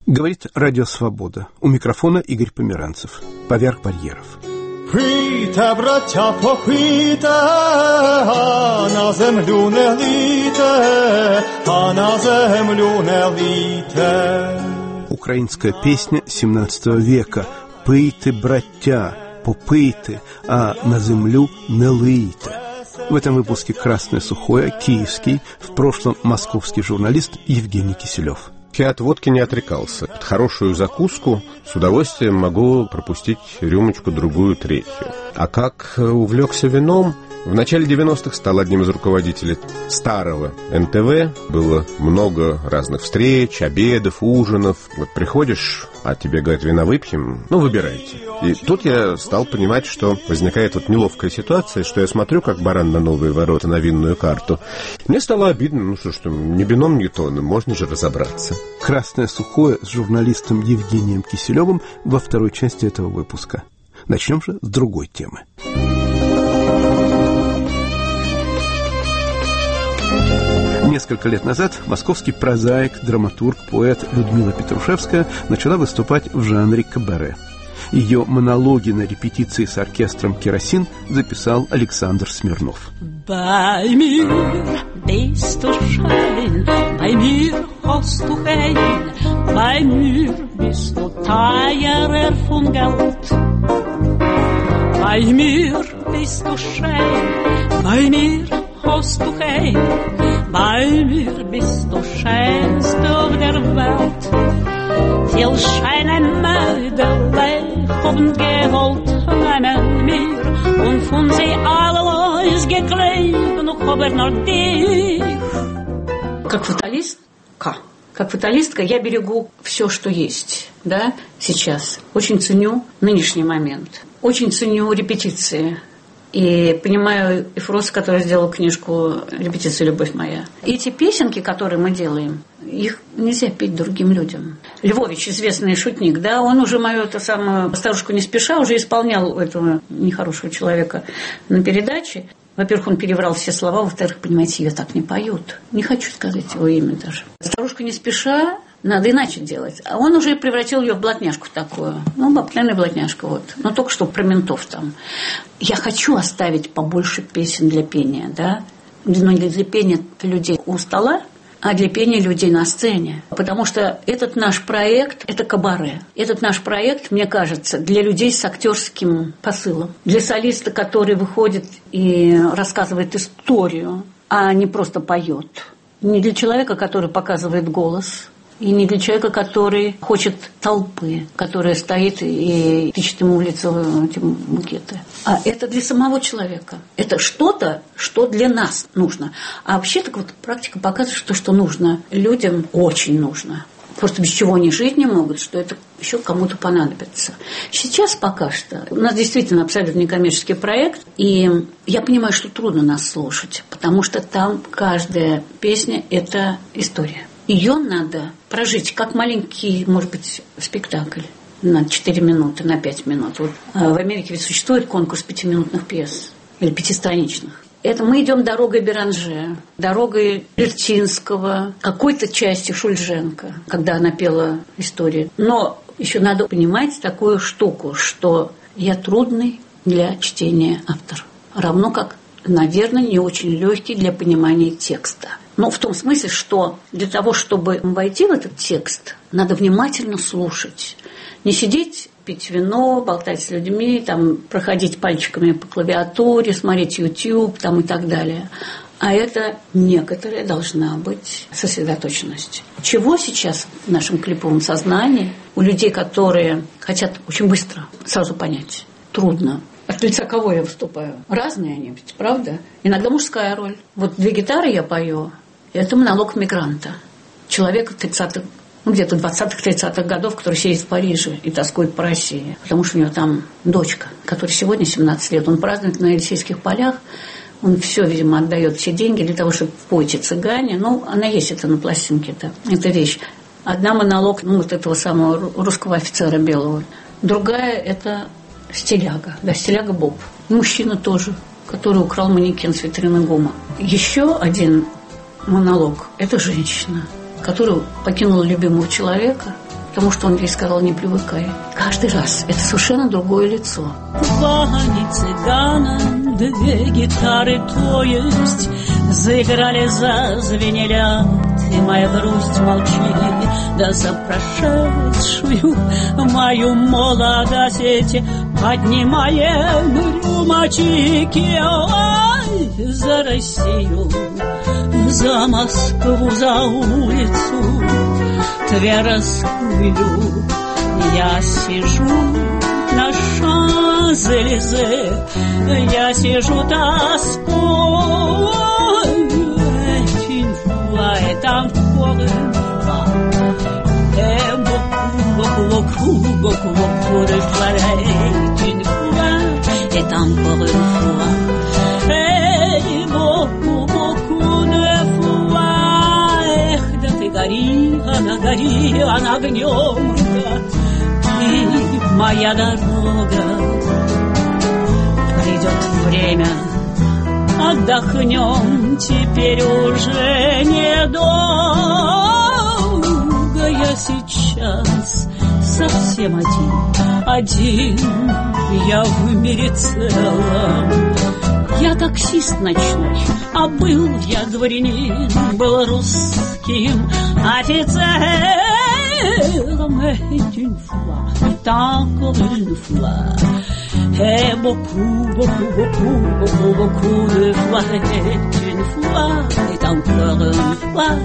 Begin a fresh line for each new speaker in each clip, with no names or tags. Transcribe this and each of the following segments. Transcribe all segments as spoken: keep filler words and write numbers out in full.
Говорит Радио Свобода. У микрофона Игорь Померанцев. Поверх барьеров.
Пийте, браття, попийте, а на землю не лийте, а на землю не лийте.
Украинская песня семнадцатого века. «Пийте, браття, попийте, а на землю не лийте». В этом выпуске «Красное сухое» киевский, в прошлом московский журналист Евгений Киселев.
Я от водки не отрекался. Под хорошую закуску с удовольствием могу пропустить рюмочку, другую, третью. А как увлекся вином, в начале девяностых стал одним из руководителей старого эн тэ вэ. Было много разных встреч, обедов, ужинов. Вот приходишь, а тебе говорят, вина выпьем, ну, выбирайте. И тут я стал понимать, что возникает вот неловкая ситуация, что я смотрю, как баран на новые ворота, на винную карту. Мне стало обидно, ну что ж, ни вином, ни тоном, можно же разобраться.
«Красное сухое» с журналистом Евгением Киселевым во второй части этого выпуска. Начнем же с другой темы. Несколько лет назад московский прозаик, драматург, поэт Людмила Петрушевская начала выступать в жанре кабаре. Ее монологи на репетиции с оркестром «Керосин» записал Александр Смирнов.
Bei mir bist du schön, bei mir hast du Heim, bei mir bist du teurer von Geld. Bei mir bist du schön, bei mir hast du Heim, bei mir bist du schönst auf der Welt. Viel scheinen Mädel haben geholt meinen mir und von sie alles geklebt, noch aber noch dich. Как фаталистка, как фаталистка я берегу все, что есть, да, сейчас. Очень ценю нынешний момент, очень ценю репетиции. И понимаю Ефрос, который сделал книжку «Репетиция. Любовь моя». И эти песенки, которые мы делаем, их нельзя петь другим людям. Львович, известный шутник, да, он уже мою эту самую «Старушку не спеша» уже исполнял этого нехорошего человека на передаче. Во-первых, он переврал все слова, во-вторых, понимаете, ее так не поют. Не хочу сказать его имя даже. «Старушка не спеша» надо иначе делать. А он уже превратил ее в блатняшку такую. Ну, обыкновенная блатняшка, вот. Но только что про ментов там. Я хочу оставить побольше песен для пения, да. Но не для пения людей у стола, а для пения людей на сцене. Потому что этот наш проект – это кабаре. Этот наш проект, мне кажется, для людей с актерским посылом. Для солиста, который выходит и рассказывает историю, а не просто поет. Не для человека, который показывает голос. И не для человека, который хочет толпы, которая стоит и тычет ему в лицо эти букеты. А это для самого человека. Это что-то, что для нас нужно. А вообще так вот практика показывает, что, что нужно людям, очень нужно. Просто без чего они жить не могут, что это еще кому-то понадобится. Сейчас пока что у нас действительно абсолютно некоммерческий проект, и я понимаю, что трудно нас слушать, потому что там каждая песня – это история. Ее надо прожить как маленький, может быть, спектакль на четыре минуты, на пять минут. Вот в Америке ведь существует конкурс пятиминутных пьес или пятистраничных. Это мы идем дорогой Беранже, дорогой Лертинского, какой-то части Шульженко, когда она пела историю. Но еще надо понимать такую штуку, что я трудный для чтения автор. Равно как, наверное, не очень легкий для понимания текста. Ну, в том смысле, что для того, чтобы войти в этот текст, надо внимательно слушать. Не сидеть, пить вино, болтать с людьми, там, проходить пальчиками по клавиатуре, смотреть YouTube там, и так далее. А это некоторая должна быть сосредоточенность. Чего сейчас в нашем клиповом сознании у людей, которые хотят очень быстро сразу понять, трудно. От лица кого я выступаю? Разные они ведь, правда? Иногда мужская роль. Вот две гитары я пою. Это монолог мигранта. Человека тридцатых, ну где-то двадцатых-тридцатых годов, который сидит в Париже и тоскует по России. Потому что у него там дочка, которой сегодня семнадцать лет. Он празднует на Елисейских полях. Он все, видимо, отдает все деньги для того, чтобы пойти цыгане. Ну, она есть это на пластинке-то, эта вещь. Одна монолог, ну, вот этого самого русского офицера белого. Другая – это стиляга. Да, стиляга Боб. Мужчина тоже, который украл манекен с витрины ГУМа. Еще один монолог – это женщина, которая покинула любимого человека
потому что он ей сказал: не привыкай. Каждый раз это совершенно другое лицо.
Ваня цыгана, две гитары, то есть, заиграли, зазвенели, и моя грусть молчит, да за прошедшую мою молодость поднимаем рюмочки. Ой, за Россию, за Москву, за улицу Тверскую. Я сижу на Шанзелизе, я сижу тоской. Et encore une fois, et beaucoup, beaucoup, beaucoup, beaucoup, beaucoup de fois, et une fois, et encore une fois, et beaucoup, beaucoup de fois. Эх, да ты гори, она гори, она огнем, ты моя дорога. Придет время, отдохнем, теперь уже недолго. Я сейчас совсем один, один я в мире целом. Я таксист ночной, а был я дворянин, был русским офицером. Une fois, encore une fois. Et beaucoup, beaucoup, beaucoup, beaucoup, beaucoup de fois, et une fois, et encore une fois,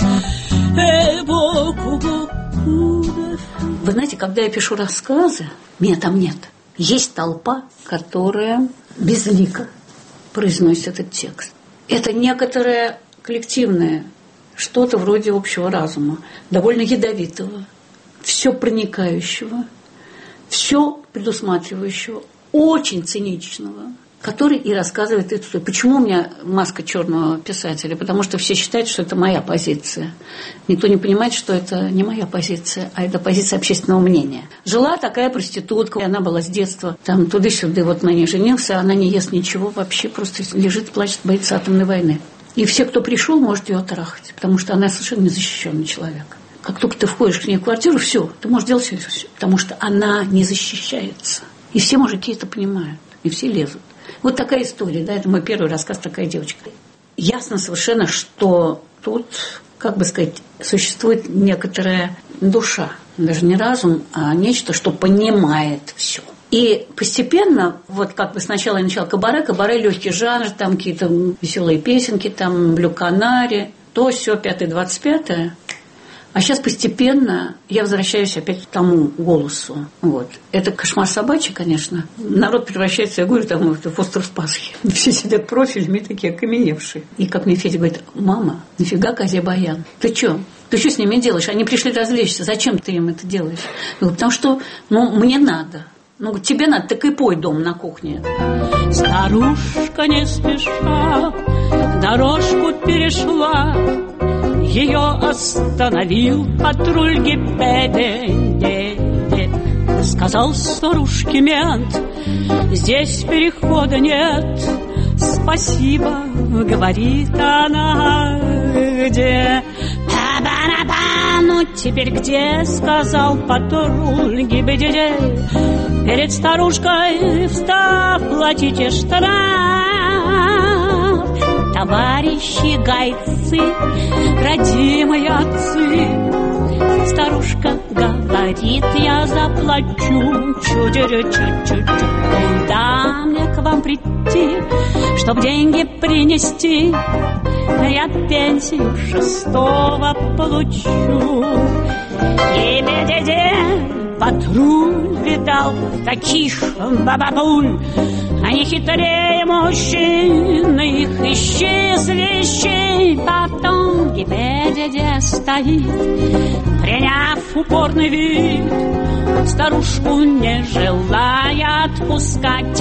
et beaucoup, beaucoup de fois.
Вы знаете, когда я пишу рассказы, меня там нет. Есть толпа, которая безлико произносит этот текст. Это некоторое коллективное, что-то вроде общего разума, довольно ядовитого, все проникающего, все предусматривающего, очень циничного, который и рассказывает эту. Почему у меня маска черного писателя? Потому что все считают, что это моя позиция. Никто не понимает, что это не моя позиция, а это позиция общественного мнения. Жила такая проститутка, она была с детства там туда-сюда, вот на ней женился, она не ест ничего вообще, просто лежит, плачет, боится атомной войны. И все, кто пришел, может ее трахать, потому что она совершенно незащищенный человек. Как только ты входишь к ней в квартиру, все, ты можешь делать все, все, потому что она не защищается. И все мужики это понимают, и все лезут. Вот такая история, да, это мой первый рассказ, такая девочка. Ясно совершенно, что тут, как бы сказать, существует некоторая душа, даже не разум, а нечто, что понимает все. И постепенно, вот как бы сначала я начала кабаре, кабаре легкий жанр, там какие-то веселые песенки, там Блю Канари, то все, пятое, двадцать пятое. А сейчас постепенно я возвращаюсь опять к тому голосу. Вот. Это кошмар собачий, конечно. Народ превращается, я говорю, там, в остров Пасхи. Все сидят профилями такие окаменевшие. И как мне Федя говорит: мама, нафига козе баян? Ты что? Ты что с ними делаешь? Они пришли развлечься. Зачем ты им это делаешь? Я говорю: потому что, ну, мне надо. Ну, тебе надо, так и пой дом на кухне.
Старушка не спеша дорожку перешла. Ее остановил патруль ГИБДД. Сказал старушке мент: здесь перехода нет. Спасибо, говорит она, где? Ну теперь где? Сказал патруль ГИБДД. Перед старушкой встав, платите штраф. Товарищи гайцы, родимые отцы, старушка говорит: я заплачу чу-чу-чу-чу-чу. Куда мне к вам прийти, чтоб деньги принести? Я пенсию шестого получу. И бе-де-де патруль видал таких бабабуль. Они хитрее мужчин, их исчезли щей. Потом ГИБДД стоит, приняв упорный вид, старушку не желая отпускать.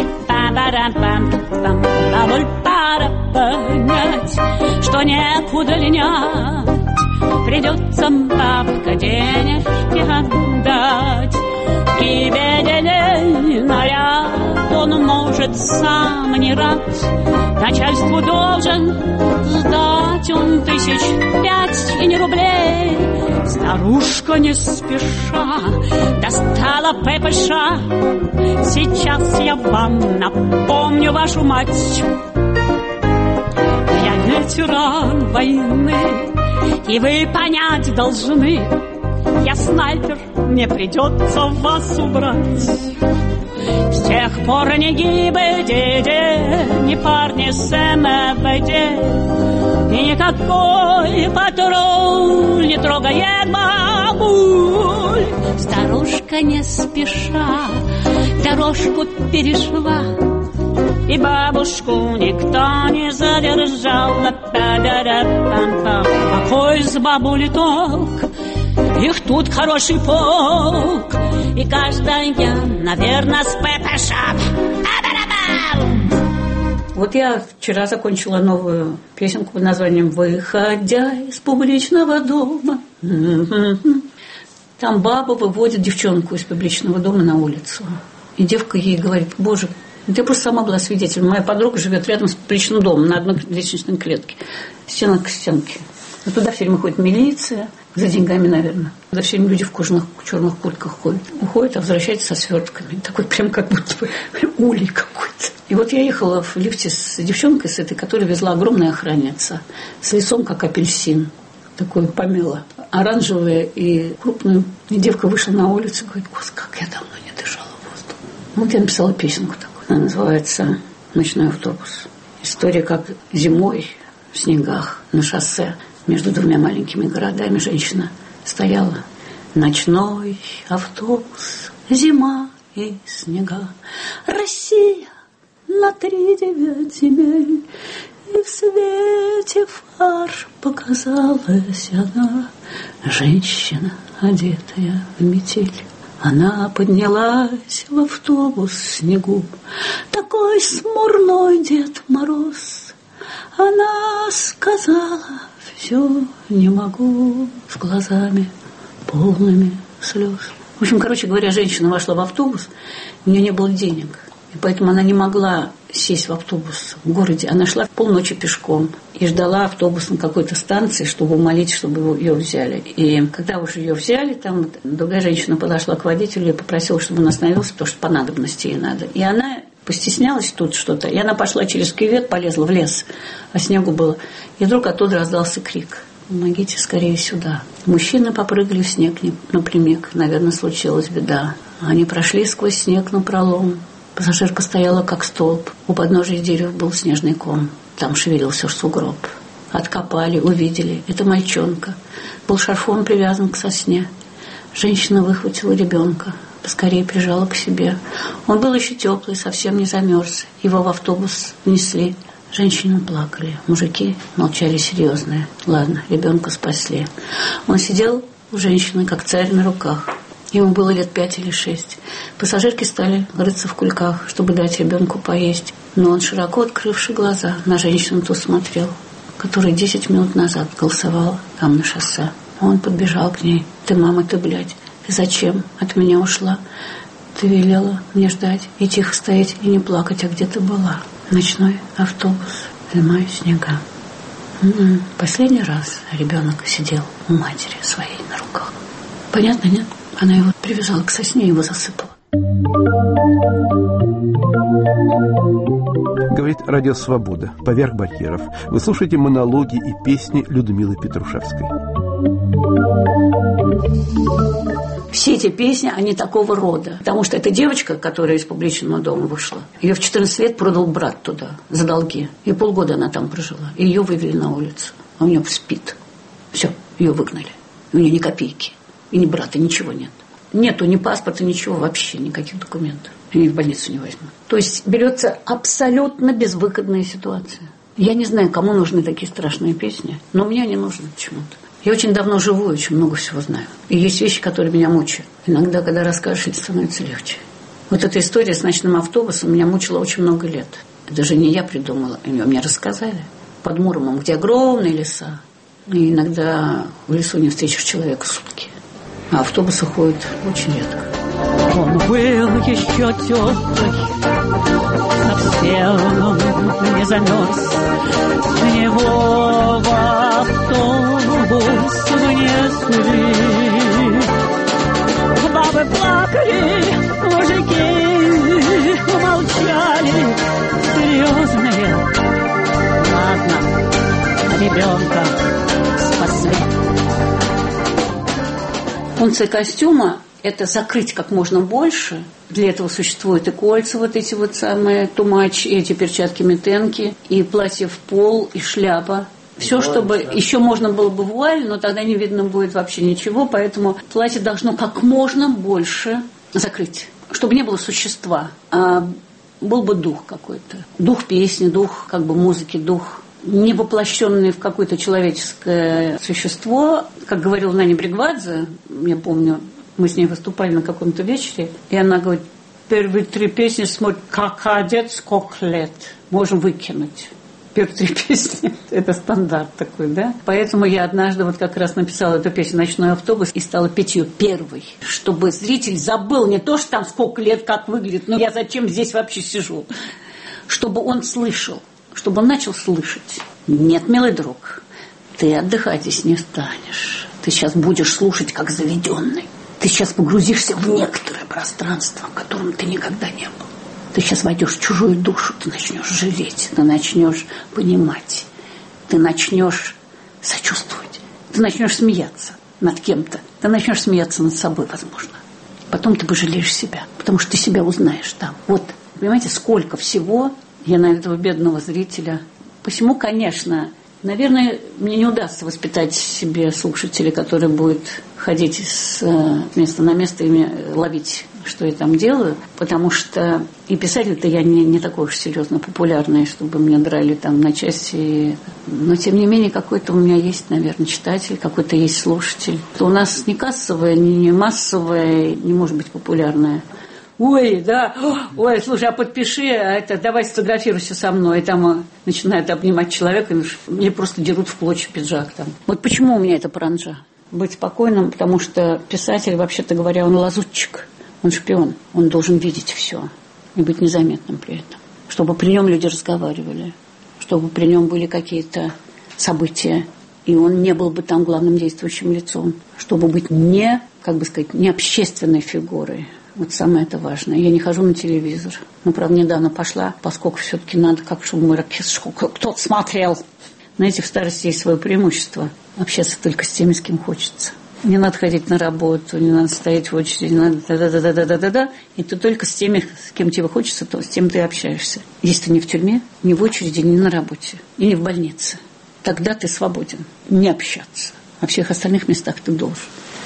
Бабуль пора понять, что некуда линять. Придется бабка денежки отдать. ГИБДД наряд он может сам не рад. Начальству должен сдать миллион тысяч пять и не рублей. Старушка не спеша достала ППШ. Сейчас я вам напомню вашу мать. Я ветеран войны, и вы понять должны, я снайпер, мне придется вас убрать. С тех пор ни ГИБДД, ни парни с МВД, и никакой патруль не трогает бабуль. Старушка не спеша дорожку перешла, и бабушку никто не задержал. Какой с бабули толк? Их тут хороший полк, и каждая, наверное, с ППШ.
Вот я вчера закончила новую песенку под названием «Выходя из публичного дома». Там баба выводит девчонку из публичного дома на улицу. И девка ей говорит: боже, я просто сама была свидетелем. Моя подруга живет рядом с публичным домом на одной лестничной клетке. Стена к стенке. И туда все время ходит милиция. За деньгами, наверное. За все время люди в кожаных черных куртках ходят. Уходят, а возвращаются со свертками. Такой прям как будто бы улей какой-то. И вот я ехала в лифте с девчонкой, с этой, которая везла огромная охранница. С лицом, как апельсин. Такой помело. Оранжевая и крупная. И девка вышла на улицу и говорит: господи, как я давно не дышала воздухом. Вот я написала песенку такую. Она называется «Ночной автобус». История, как зимой в снегах на шоссе между двумя маленькими городами женщина стояла. Ночной автобус, зима и снега, Россия на три девять земель. И в свете фар показалась она, женщина, одетая в метель. Она поднялась в автобус в снегу, такой смурной Дед Мороз. Она сказала: все не могу, с глазами полными слез. В общем, короче говоря, женщина вошла в автобус, у нее не было денег. И поэтому она не могла сесть в автобус в городе. Она шла полночи пешком и ждала автобус на какой-то станции, чтобы умолить, чтобы ее взяли. И когда уже ее взяли, там другая женщина подошла к водителю и попросила, чтобы он остановился, потому что по надобности ей надо. И она постеснялась тут что-то, и она пошла через кювет, полезла в лес, а снегу было. И вдруг оттуда раздался крик: помогите скорее сюда. Мужчины попрыгали в снег напрямик. Наверное, случилась беда. Они прошли сквозь снег напролом. Пассажирка стояла как столб. У подножия дерев был снежный ком. Там шевелился сугроб. Откопали, увидели. Это мальчонка. Был шарфом привязан к сосне. Женщина выхватила ребенка. Поскорее прижала к себе. Он был еще теплый, совсем не замерз. Его в автобус внесли. Женщины плакали. Мужики молчали серьезные. Ладно, ребенка спасли. Он сидел у женщины, как царь на руках. Ему было лет пять или шесть. Пассажирки стали рыться в кульках, чтобы дать ребенку поесть. Но он, широко открывший глаза, на женщину ту смотрел, которая десять минут назад голосовала там на шоссе. Он подбежал к ней. Ты, мама, ты, блядь, ты зачем от меня ушла? Ты велела мне ждать и тихо стоять и не плакать, а где ты была? Ночной автобус, зима и снега. М-м. Последний раз ребенок сидел у матери своей на руках. Понятно, нет? Она его привязала к сосне и его засыпала.
Говорит Радио Свобода. Поверх барьеров. Вы слушаете монологи и песни Людмилы Петрушевской.
Все эти песни, они такого рода. Потому что эта девочка, которая из публичного дома вышла, ее в четырнадцать лет продал брат туда за долги. И полгода она там прожила. И ее вывели на улицу. А у нее спит. Все, ее выгнали. У нее ни копейки. И ни брата, ничего нет. Нету ни паспорта, ничего вообще, никаких документов. И в больницу не возьмут. То есть берется абсолютно безвыходная ситуация. Я не знаю, кому нужны такие страшные песни, но мне они нужны почему-то. Я очень давно живу, очень много всего знаю. И есть вещи, которые меня мучают. Иногда, когда расскажешь, становится легче. Вот эта история с ночным автобусом меня мучила очень много лет. Это же не я придумала, мне рассказали. Под Муромом, где огромные леса. И иногда в лесу не встретишь человека сутки. А автобусы ходят очень редко.
Он был еще теплый, совсем не замерз. Его в автобус внесли. Бабы плакали, мужики молчали, серьезные. Ладно, ребенка спасли.
Функция костюма – это закрыть как можно больше. Для этого существуют и кольца, вот эти вот самые тумач, и эти перчатки-метенки, и платье в пол, и шляпа. Все, чтобы... Да. Еще можно было бы вуаль, но тогда не видно будет вообще ничего, поэтому платье должно как можно больше закрыть, чтобы не было существа, а был бы дух какой-то. Дух песни, дух как бы музыки, дух не воплощенный в какое-то человеческое существо. Как говорила Наня Бригвадзе, я помню, мы с ней выступали на каком-то вечере, и она говорит, первые три песни смотрят, как одет, сколько лет. Можем выкинуть. Первые три песни – это стандарт такой, да? Поэтому я однажды вот как раз написала эту песню «Ночной автобус» и стала петь ее первой, чтобы зритель забыл не то, что там сколько лет, как выглядит, но я зачем здесь вообще сижу, чтобы он слышал, чтобы он начал слышать. Нет, милый друг, ты отдыхать здесь не станешь. Ты сейчас будешь слушать как заведенный. Ты сейчас погрузишься в некоторое пространство, в котором ты никогда не был. Ты сейчас войдешь в чужую душу, ты начнешь жалеть, ты начнешь понимать, ты начнешь сочувствовать, ты начнешь смеяться над кем-то, ты начнешь смеяться над собой, возможно. Потом ты пожалеешь себя, потому что ты себя узнаешь там. Вот, понимаете, сколько всего я на этого бедного зрителя. Посему, конечно, наверное, мне не удастся воспитать себе слушателя, который будет ходить с места на место и ловить, что я там делаю, потому что и писатель-то я не, не такой уж серьезно популярный, чтобы меня драли там на части. Но, тем не менее, какой-то у меня есть, наверное, читатель, какой-то есть слушатель. У нас не кассовое, не массовое, не может быть популярное. Ой, да, ой, слушай, а подпиши, а это, давай сфотографируйся со мной. И там начинают обнимать человека, и мне просто дерут в клочья пиджак там. Вот почему у меня это паранджа? Быть спокойным, потому что писатель, вообще-то говоря, он лазутчик, он шпион, он должен видеть все и быть незаметным при этом. Чтобы при нем люди разговаривали, чтобы при нем были какие-то события, и он не был бы там главным действующим лицом, чтобы быть не, как бы сказать, не общественной фигурой. Вот самое это важное. Я не хожу на телевизор. Ну, правда, недавно пошла, поскольку все-таки надо, как чтобы мы кто-то смотрел. Знаете, в старости есть свое преимущество. Общаться только с теми, с кем хочется. Не надо ходить на работу, не надо стоять в очереди, не надо да-да-да-да-да-да-да. И ты только с теми, с кем тебе хочется, то с тем ты общаешься. Если ты не в тюрьме, не в очереди, не на работе, и не в больнице, тогда ты свободен не общаться. Во всех остальных местах ты должен.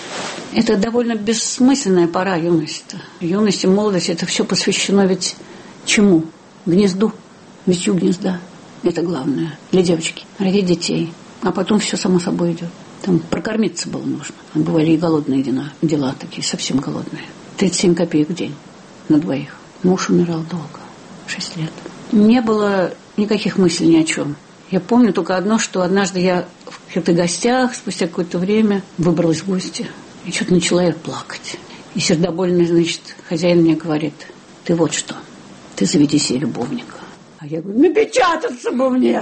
Это довольно бессмысленная пора юности. Юность и молодость – это все посвящено ведь чему? Гнезду, витью гнезда. Это главное для девочки. Родить детей. А потом все само собой идет. Там прокормиться было нужно. Бывали и голодные дела, дела такие, совсем голодные. тридцать семь копеек в день на двоих. Муж умирал долго, шесть лет. Не было никаких мыслей ни о чем. Я помню только одно, что однажды я в каких-то гостях, спустя какое-то время, выбралась в гости. И что-то начала я плакать. И сердобольный, значит, хозяин мне говорит, ты вот что, ты заведи себе любовника. А я говорю, напечататься бы мне.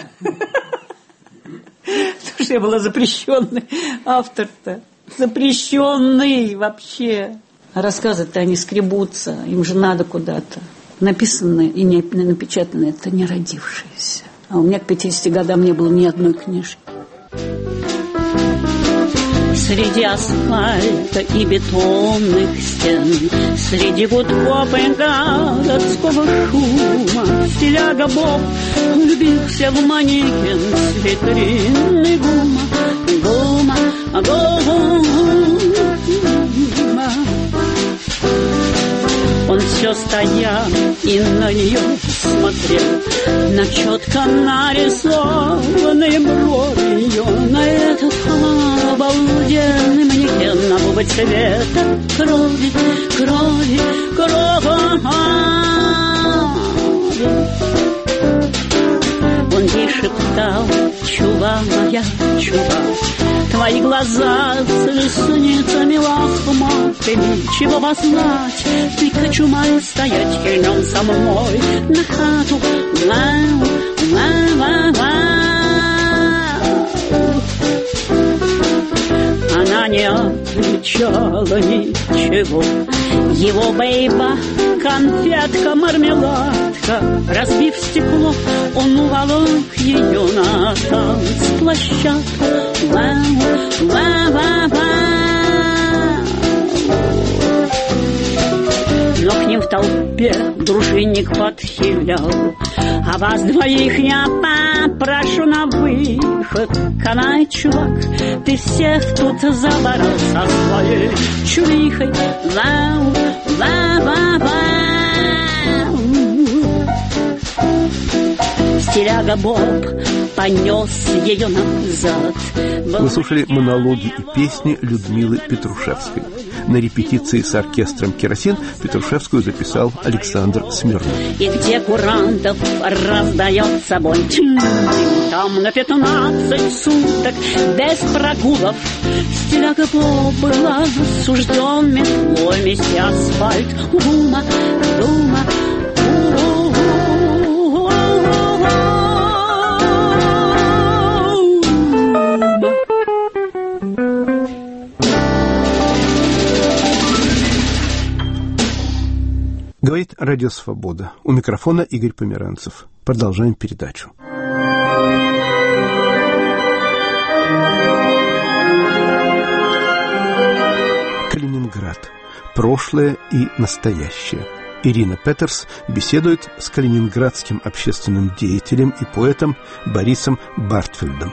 Потому что я была запрещенный автор-то. Запрещенный вообще. А рассказы-то они скребутся, им же надо куда-то. Написанные и не напечатанные – это не родившиеся. А у меня к пятидесяти годам не было ни одной книжки.
Среди асфальта и бетонных стен, среди гудков городского шума, стиляга Боб влюбился в манекен с витрины гума, гума, гума. Он все стоял и на нее смотрел, на четко нарисованные брови ее, на этот обалденный манекен, на губы цвета крови, крови, крови. Он ей шептал, чува моя, чува, твои глаза с ресницами лохматыми. Чего познать, ты кочумай стоять днем со мной на хату. Вау, вау, вау, вау. Она не отвечала ничего. Его бейба, конфетка, мармеладка. Разбив стекло, он уволок ее на танцплощадку. Вау, вау, вау, вау. Но к ним в толпе дружинник подхилял: а вас двоих я попрошу на выход. Канай, чувак, ты всех тут заборол со своей чурихой. Вау, вау, вау, вау. Стиляга Боб понес ее назад.
Вы слушали монологи и песни Людмилы Петрушевской. На репетиции с оркестром «Керосин» Петрушевскую записал Александр Смирнов.
И где курантов раздается бой, там на пятнадцать суток без прогулов. Стиляга Боб была засужден метлой мести асфальт. Дума, дума,
Говорит Радио Свобода. У микрофона Игорь Померанцев. Продолжаем передачу. Калининград. Прошлое и настоящее. Ирина Петерс беседует с калининградским общественным деятелем и поэтом Борисом Бартфельдом.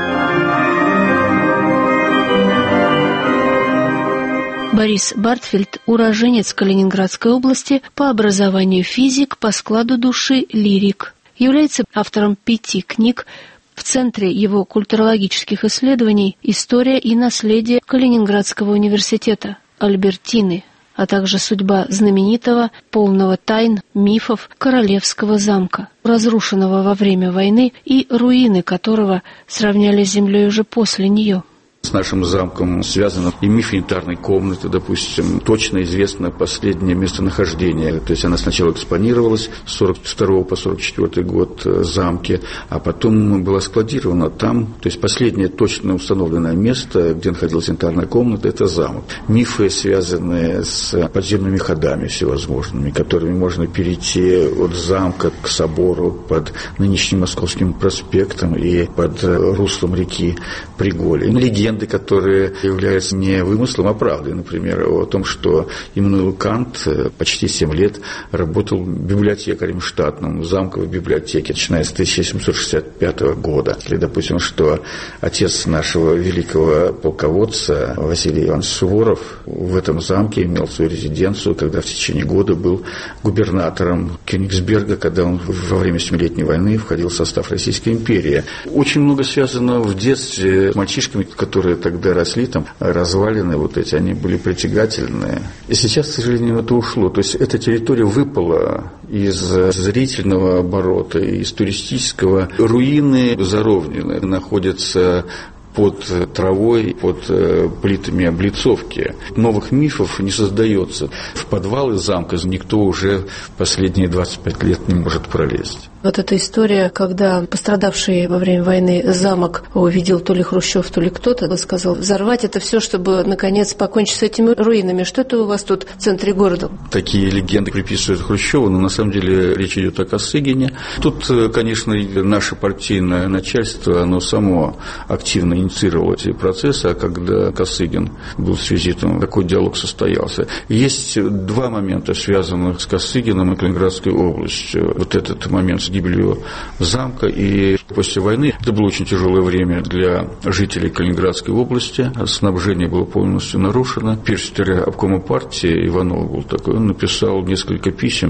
Борис Бартфельд – уроженец Калининградской области, по образованию физик, по складу души лирик. Является автором пяти книг. В центре его культурологических исследований «История и наследие Калининградского университета», «Альбертины», а также судьба знаменитого, полного тайн, мифов Королевского замка, разрушенного во время войны и руины которого сравняли с землей уже после нее.
С нашим замком связана и миф янтарной комнаты, допустим, точно известно последнее местонахождение. То есть она сначала экспонировалась с сорок второго по сорок четвёртый год замке, а потом была складирована там. То есть последнее точно установленное место, где находилась янтарная комната, это замок. Мифы, связанные с подземными ходами всевозможными, которыми можно перейти от замка к собору под нынешним Московским проспектом и под руслом реки Приголи. Легенды, которые являются не вымыслом, а правдой. Например, о том, что Иммануил Кант почти семь лет работал библиотекарем штатным в замковой библиотеке, начиная с тысяча семьсот шестьдесят пятого года. Или, допустим, что отец нашего великого полководца Василий Иванович Суворов в этом замке имел свою резиденцию, когда в течение года был губернатором Кёнигсберга, когда он во время Семилетней войны входил в состав Российской империи. Очень много связано в детстве с мальчишками, которые тогда росли, там развалины вот эти, они были притягательные. И сейчас, к сожалению, это ушло. То есть эта территория выпала из зрительного оборота, из туристического. Руины заровнены, находятся под травой, под плитами облицовки. Новых мифов не создается. В подвалы замка никто уже последние двадцать пять лет не может пролезть.
Вот эта история, когда пострадавший во время войны замок увидел то ли Хрущев, то ли кто-то, сказал взорвать это все, чтобы, наконец, покончить с этими руинами. Что это у вас тут в центре города?
Такие легенды приписывают Хрущеву, но на самом деле речь идет о Косыгине. Тут, конечно, наше партийное начальство, оно само активно инициировало эти процессы, а когда Косыгин был с визитом, такой диалог состоялся. Есть два момента, связанных с Косыгином и Калининградской областью. Вот этот момент с гибелью замка, и после войны это было очень тяжелое время для жителей Калининградской области. Снабжение было полностью нарушено. Первый секретарь обкома партии Иванов был такой, он написал несколько писем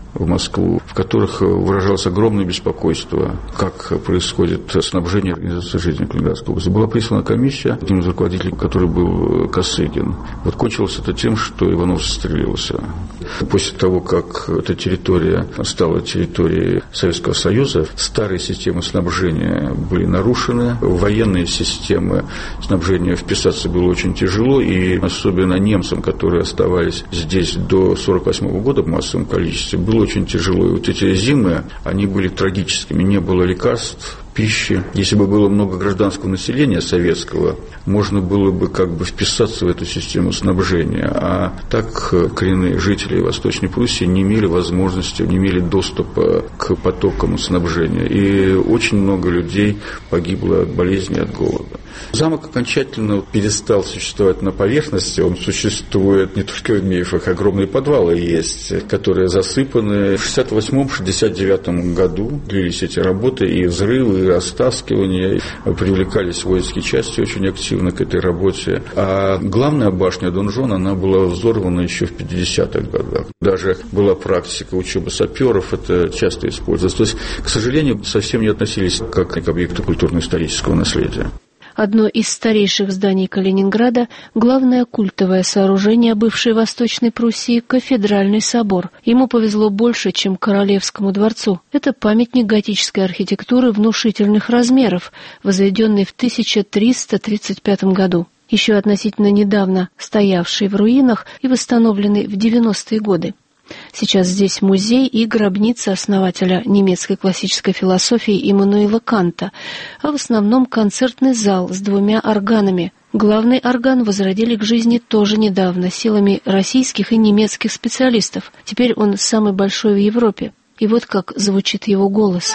в Москву, в которых выражалось огромное беспокойство, как происходит снабжение организации жизни Калининградской области. Была прислана комиссия, один из руководителей, который был Косыгин. Вот кончилось это тем, что Иванов застрелился. После того, как эта территория стала территорией Советского Союза, старые системы снабжения были нарушены, в военные системы снабжения вписаться было очень тяжело, и особенно немцам, которые оставались здесь до сорок восьмого года в массовом количестве, было очень тяжело. И вот эти зимы, они были трагическими, не было лекарств, пищи. Если бы было много гражданского населения советского, можно было бы как бы вписаться в эту систему снабжения. А так коренные жители Восточной Пруссии не имели возможности, не имели доступа к потокам снабжения. И очень много людей погибло от болезней, от голода. Замок окончательно перестал существовать на поверхности. Он существует не только в мифах, огромные подвалы есть, которые засыпаны. В шестьдесят восьмом — шестьдесят девятом году длились эти работы, и взрывы, и растаскивания, привлекались воинские части очень активно к этой работе. А главная башня донжона, она была взорвана еще в пятидесятых годах. Даже была практика учебы саперов, это часто использовалось. То есть, к сожалению, совсем не относились как к объекту культурно-исторического наследия.
Одно из старейших зданий Калининграда – главное культовое сооружение бывшей Восточной Пруссии – Кафедральный собор. Ему повезло больше, чем Королевскому дворцу. Это памятник готической архитектуры внушительных размеров, возведенный в тысяча триста тридцать пятом году. Еще относительно недавно стоявший в руинах и восстановленный в девяностые годы. Сейчас здесь музей и гробница основателя немецкой классической философии Иммануила Канта, а в основном концертный зал с двумя органами. Главный орган возродили к жизни тоже недавно силами российских и немецких специалистов. Теперь он самый большой в Европе. И вот как звучит его голос.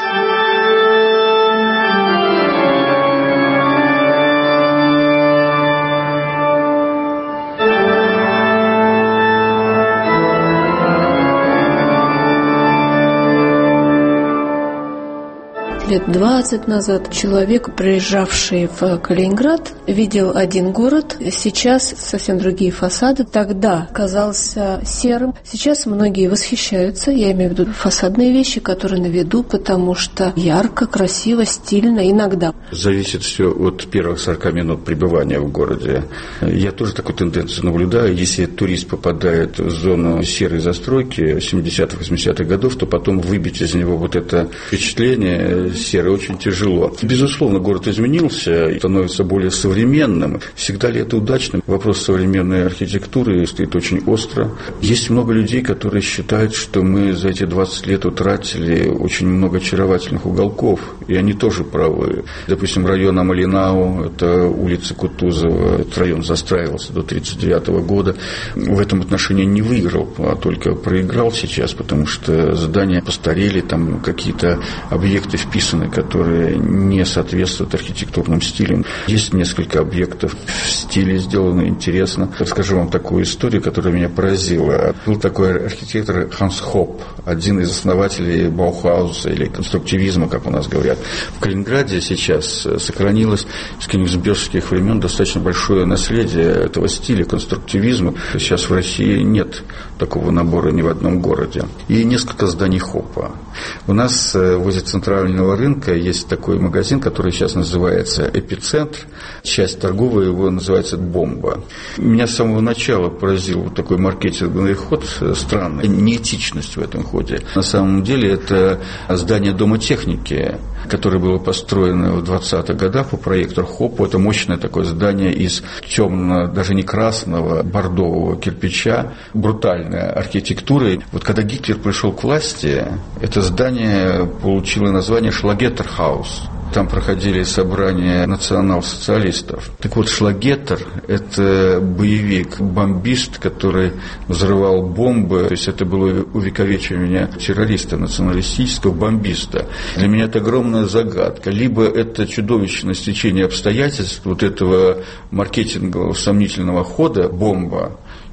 Лет двадцать назад человек, приезжавший в Калининград, видел один город. Сейчас совсем другие фасады. Тогда казался серым. Сейчас многие восхищаются. Я имею в виду фасадные вещи, которые на виду, потому что ярко, красиво, стильно иногда.
Зависит все от первых сорока минут пребывания в городе. Я тоже такую тенденцию наблюдаю. Если турист попадает в зону серой застройки семидесятых, восьмидесятых годов, то потом выбить из него вот это впечатление серый очень тяжело. Безусловно, город изменился и становится более современным. Всегда ли это удачно? Вопрос современной архитектуры стоит очень остро. Есть много людей, которые считают, что мы за эти двадцать лет утратили очень много очаровательных уголков, и они тоже правы. Допустим, район Амалинау, это улица Кутузова, этот район застраивался до тридцать девятого года. В этом отношении не выиграл, а только проиграл сейчас, потому что здания постарели, там какие-то объекты вписаны, которые не соответствуют архитектурным стилям. Есть несколько объектов в стиле сделано интересно. Расскажу вам такую историю, которая меня поразила. Был такой архитектор Ханс Хопп, один из основателей Баухауса или конструктивизма, как у нас говорят. В Калининграде сейчас сохранилось с кенигсбергских времен достаточно большое наследие этого стиля конструктивизма. Сейчас в России нет такого набора ни в одном городе. И несколько зданий Хоппа. У нас возле центрального рынка есть такой магазин, который сейчас называется «Эпицентр». Часть торговая его называется «Бомба». Меня с самого начала поразил вот такой маркетинговый ход, странный, неэтичность в этом ходе. На самом деле это здание Дома техники, которое было построено в двадцатых годах по проекту Хоппа. Это мощное такое здание из темно, даже не красного, бордового кирпича, брутальная архитектура. Вот когда Гитлер пришел к власти, это здание получило название Шлагеттерхаус. Там проходили собрания национал-социалистов. Так вот, Шлагеттер – это боевик, бомбист, который взрывал бомбы. То есть это было увековечивание террориста, националистического бомбиста. Для меня это огромная загадка. Либо это чудовищное стечение обстоятельств вот этого маркетингового сомнительного хода «бомба»,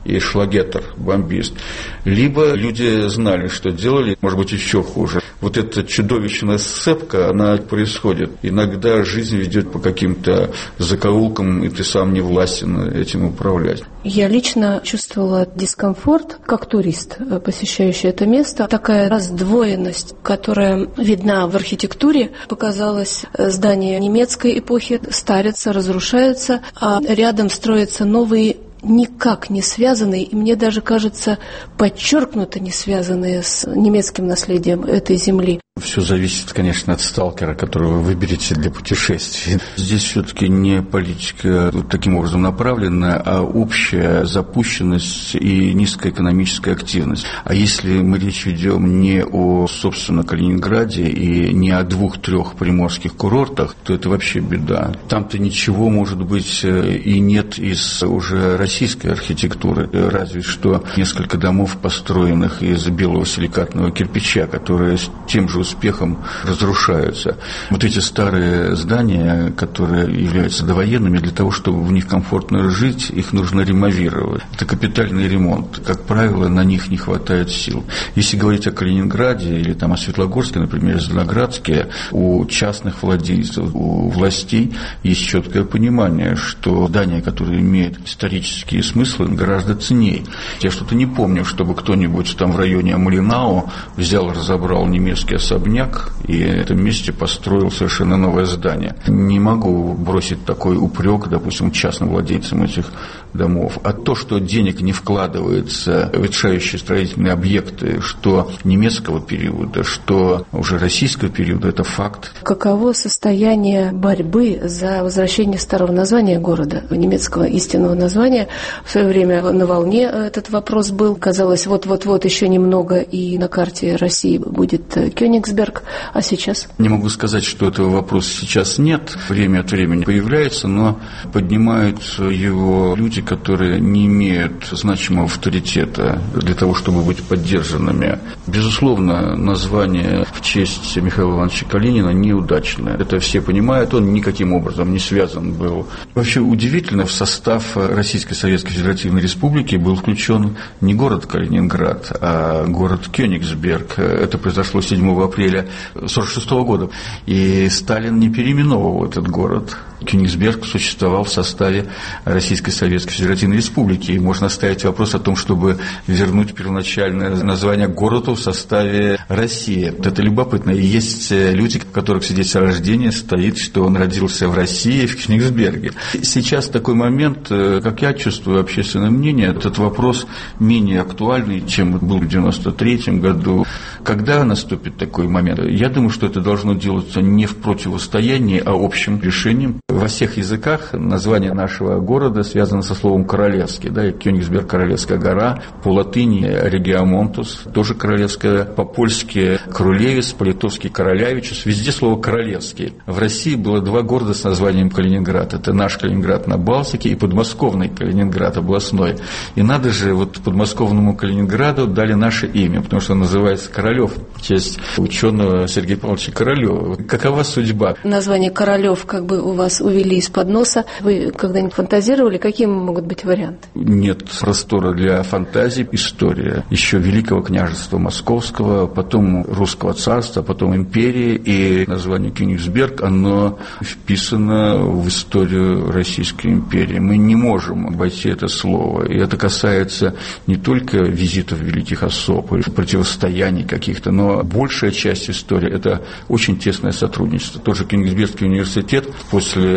и шлагетер, бомбист. Либо люди знали, что делали, может быть, еще хуже. Вот эта чудовищная сцепка, она происходит. Иногда жизнь ведет по каким-то закоулкам, и ты сам не властен этим управлять.
Я лично чувствовала дискомфорт, как турист, посещающий это место. Такая раздвоенность, которая видна в архитектуре. Показалось, здания немецкой эпохи старятся, разрушаются, а рядом строятся новые, никак не связанные, и мне даже кажется, подчеркнуто не связанные с немецким наследием этой земли.
Все зависит, конечно, от сталкера, которого вы выберете для путешествий. Здесь все-таки не политика таким образом направлена, а общая запущенность и низкая экономическая активность. А если мы речь ведем не о, собственно, Калининграде и не о двух-трех приморских курортах, то это вообще беда. Там-то ничего, может быть, и нет из уже российской архитектуры, разве что несколько домов, построенных из белого силикатного кирпича, которые с тем же успехом разрушаются. Вот эти старые здания, которые являются довоенными, для того, чтобы в них комфортно жить, их нужно ремовировать. Это капитальный ремонт. Как правило, на них не хватает сил. Если говорить о Калининграде или там о Светлогорске, например, Зеленоградске, у частных владельцев, у властей есть четкое понимание, что здания, которые имеют исторические смыслы, гораздо ценнее. Я что-то не помню, чтобы кто-нибудь там в районе Амалинау взял, разобрал немецкий особняк и в этом месте построил совершенно новое здание. Не могу бросить такой упрек, допустим, частным владельцам этих домов. А то, что денег не вкладывается в решающие строительные объекты, что немецкого периода, что уже российского периода, это факт.
Каково состояние борьбы за возвращение старого названия города, немецкого истинного названия? В свое время на волне этот вопрос был. Казалось, вот-вот-вот еще немного, и на карте России будет Кёнигсберг, а сейчас?
Не могу сказать, что этого вопроса сейчас нет. Время от времени появляется, но поднимают его люди, которые не имеют значимого авторитета для того, чтобы быть поддержанными. Безусловно, название в честь Михаила Ивановича Калинина неудачное. Это все понимают, он никаким образом не связан был. Вообще удивительно, в состав Российской Советской Федеративной Республики был включен не город Калининград, а город Кёнигсберг. Это произошло седьмого апреля сорок шестого года. И Сталин не переименовывал этот город. Кёнигсберг существовал в составе Российской Советской Федеративной Республики. И можно ставить вопрос о том, чтобы вернуть первоначальное название городу в составе России. Это любопытно. И есть люди, в которых свидетельство о рождении стоит, что он родился в России, в Кёнигсберге. Сейчас такой момент, как я чувствую общественное мнение, этот вопрос менее актуальный, чем был в девяносто третьем году. Когда наступит такой момент? Я думаю, что это должно делаться не в противостоянии, а общим решением. Во всех языках название нашего города связано со словом «королевский». Да, и Кёнигсберг – Королевская гора, по латыни Региамонтус, тоже королевская, по-польски Крулевис, по-литовски Королявичус, везде слово «королевский». В России было два города с названием Калининград. Это наш Калининград на Балтике и подмосковный Калининград областной. И надо же, вот подмосковному Калининграду дали наше имя, потому что он называется Королёв, в честь ученого Сергея Павловича Королёва. Какова судьба?
Название Королёв как бы у вас увели из-под носа. Вы когда-нибудь фантазировали, какие могут быть варианты?
Нет простора для фантазий. История еще Великого княжества Московского, потом Русского царства, потом империи. И название Кёнигсберг, оно вписано в историю Российской империи. Мы не можем обойти это слово. И это касается не только визитов великих особ или противостояний каких-то, но большая часть истории – это очень тесное сотрудничество. Тот же Кёнигсбергский университет после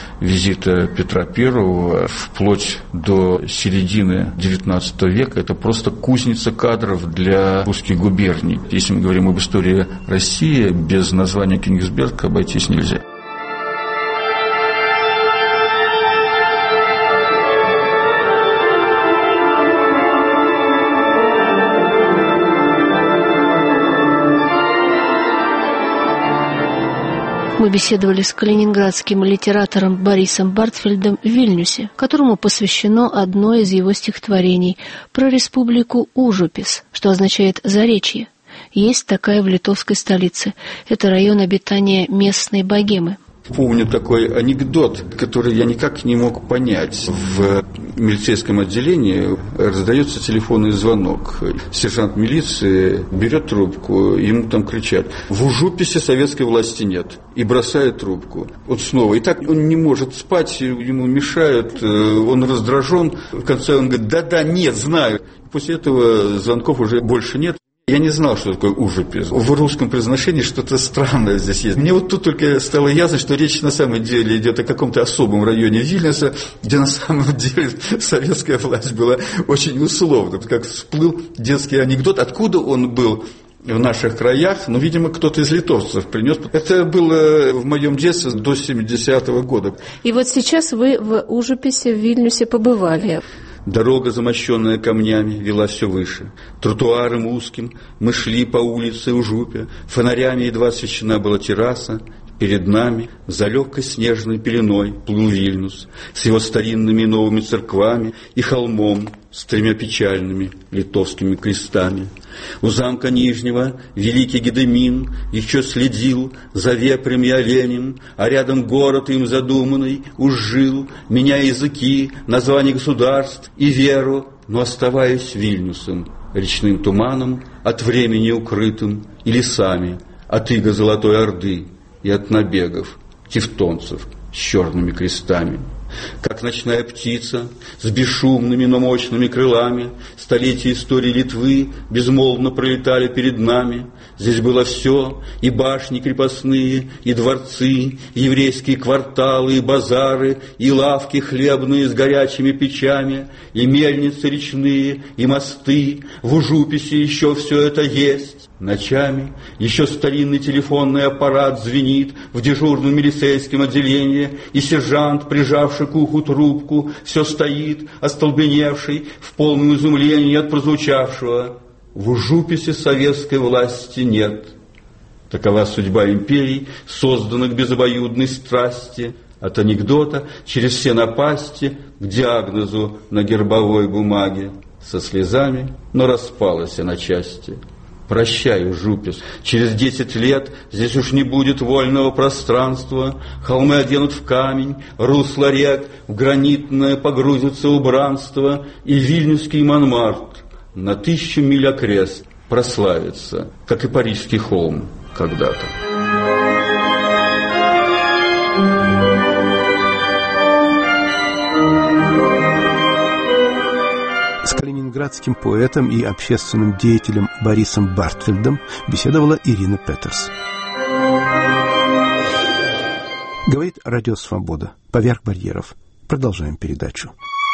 визита Петра Первого вплоть до середины девятнадцатого века – это просто кузница кадров для русских губерний. Если мы говорим об истории России, без названия Кёнигсберг обойтись нельзя.
Мы беседовали с калининградским литератором Борисом Бартфельдом в Вильнюсе, которому посвящено одно из его стихотворений про республику Ужупис, что означает «заречье». Есть такая в литовской столице. Это район обитания местной богемы.
Помню такой анекдот, который я никак не мог понять. В милицейском отделении раздается телефонный звонок. Сержант милиции берет трубку, ему там кричат: в Ужуписе советской власти нет. И бросает трубку. Вот снова. И так он не может спать, ему мешают, он раздражен. В конце он говорит: да-да, нет, знаю. После этого звонков уже больше нет. Я не знал, что такое Ужупис. В русском произношении что-то странное здесь есть. Мне вот тут только стало ясно, что речь на самом деле идет о каком-то особом районе Вильнюса, где на самом деле советская власть была очень условна. Как всплыл детский анекдот, откуда он был в наших краях, ну, видимо, кто-то из литовцев принес. Это было в моем детстве до семидесятого года.
И вот сейчас вы в Ужуписе, в Вильнюсе побывали.
Дорога, замощенная камнями, вела все выше. Тротуаром узким мы шли по улице Ужупе. Фонарями едва освещена была терраса. Перед нами за легкой снежной пеленой плыл Вильнюс с его старинными новыми церквами и холмом с тремя печальными литовскими крестами. У замка Нижнего великий Гедемин еще следил за вепрем и оленем, а рядом город им задуманный уж жил, меняя языки, названия государств и веру, но оставаясь Вильнюсом, речным туманом, от времени укрытым, и лесами, от иго Золотой Орды и от набегов тевтонцев с черными крестами. Как ночная птица с бесшумными, но мощными крылами, столетия истории Литвы безмолвно пролетали перед нами. Здесь было все, и башни крепостные, и дворцы, и еврейские кварталы, и базары, и лавки хлебные с горячими печами, и мельницы речные, и мосты. В Ужуписе еще все это есть. Ночами еще старинный телефонный аппарат звенит в дежурном милицейском отделении, и сержант, прижавший к уху трубку, все стоит, остолбеневший, в полном изумлении от прозвучавшего: в Ужуписе советской власти нет. Такова судьба империй, созданных без обоюдной страсти, от анекдота через все напасти к диагнозу на гербовой бумаге. Со слезами, но распалась на части. Прощай, Ужупис, через десять лет здесь уж не будет вольного пространства, холмы оденут в камень, русла рек в гранитное погрузится убранство, и вильнюсский Монмартр на тысячу миль окрест прославится, как и парижский холм когда-то.
С калининградским поэтом и общественным деятелем Борисом Бартфельдом беседовала Ирина Петерс. Говорит Радио Свобода. Поверх барьеров. Продолжаем передачу.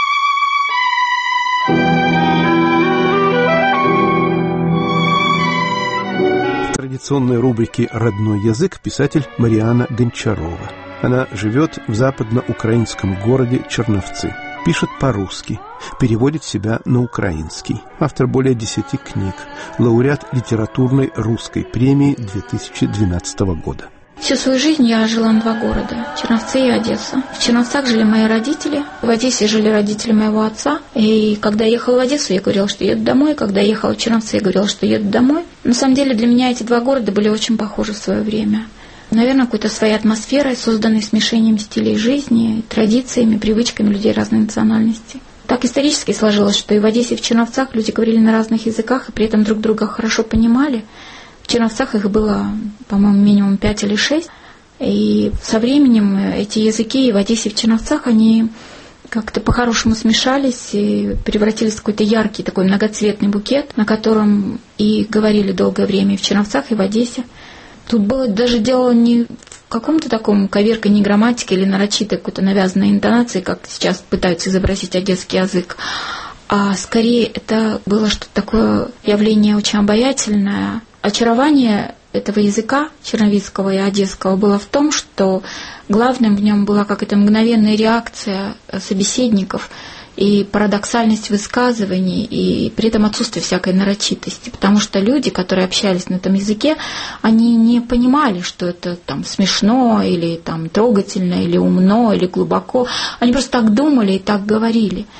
В традиционной рубрике «Родной язык» писатель Мариана Гончарова. Она живет в западноукраинском городе Черновцы. Пишет по-русски, переводит себя на украинский. Автор более десяти книг. Лауреат литературной русской премии две тысячи двенадцатого года.
Всю свою жизнь я жила на два города – Черновцы и Одесса. В Черновцах жили мои родители, в Одессе жили родители моего отца. И когда я ехала в Одессу, я говорила, что еду домой. Когда я ехала в Черновцы, я говорила, что еду домой. На самом деле для меня эти два города были очень похожи в свое время. Наверное, какой-то своей атмосферой, созданной смешением стилей жизни, традициями, привычками людей разной национальности. Так исторически сложилось, что и в Одессе, и в Черновцах люди говорили на разных языках, и при этом друг друга хорошо понимали. В Черновцах их было, по-моему, минимум пять или шесть. И со временем эти языки и в Одессе, и в Черновцах, они как-то по-хорошему смешались и превратились в какой-то яркий такой многоцветный букет, на котором и говорили долгое время и в Черновцах, и в Одессе. Тут было даже дело не в каком-то таком коверкании грамматики или нарочитой какой-то навязанной интонации, как сейчас пытаются изобразить одесский язык, а скорее это было что-то такое явление очень обаятельное. Очарование этого языка черновицкого и одесского было в том, что главным в нем была какая-то мгновенная реакция собеседников и парадоксальность высказываний, и при этом отсутствие всякой нарочитости, потому что люди, которые общались на этом языке, они не понимали, что это там смешно, или там трогательно, или умно, или глубоко, они просто так думали и так говорили.